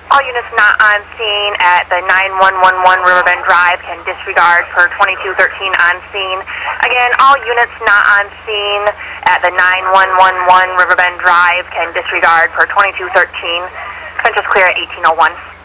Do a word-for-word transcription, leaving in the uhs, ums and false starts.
All units not on scene at the nine one one one Riverbend Drive can disregard per twenty-two thirteen on scene. Again, all units not on scene at the nine one one one Riverbend Drive can disregard per twenty-two thirteen. Central's clear at eighteen oh one.